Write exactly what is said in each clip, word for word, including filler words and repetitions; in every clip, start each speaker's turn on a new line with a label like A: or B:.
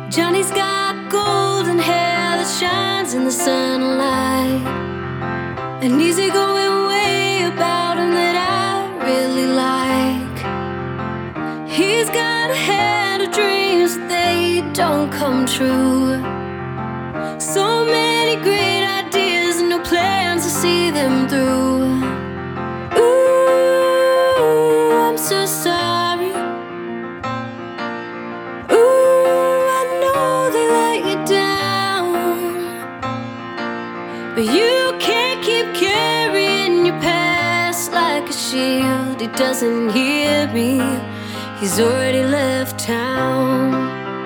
A: Johnny's got golden hair that shines in the sunlight, an easygoing way about him that I really like. He's got a head of dreams, they don't come true. So many great ideas and no plans to see them through. Ooh, I'm so sorry. Ooh, I know they let you down, but you can't keep carrying your past like a shield. He doesn't hear me, he's already left town.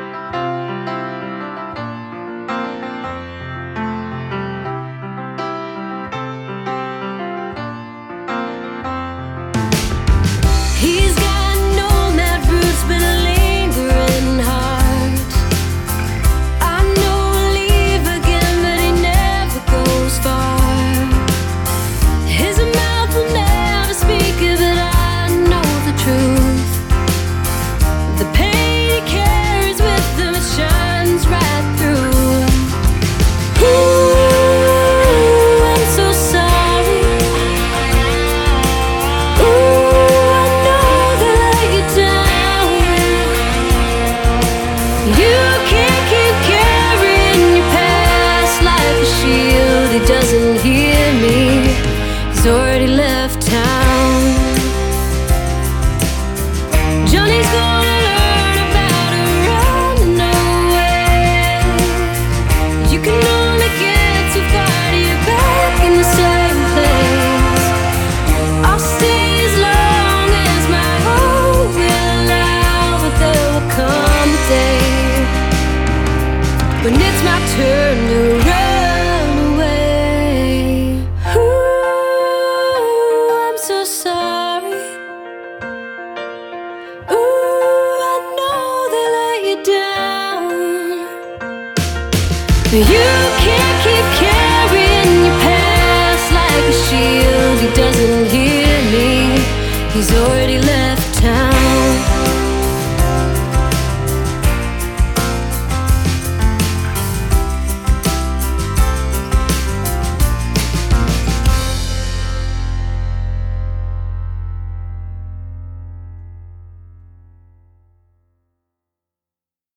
A: He's got nomad roots but a lingering heart. I know he'll leave again, but he never goes far. His mouth will never speak it, but I know the truth. The pain he carries with him, it shines right through. Ooh, I'm so sorry. Ooh, I know they let you down. You can't keep carrying your past like a shield. He doesn't hear me, he's already left town. Johnny's gonna learn about her running away. You can only get so far till you're back in the same place. I'll stay as long as my heart will allow, but there will come a day when it's my turn to run away. Ooh, I'm so sorry. Ooh, I know they let you down. You can't keep carrying your past like a shield. He doesn't hear me, he's already left town.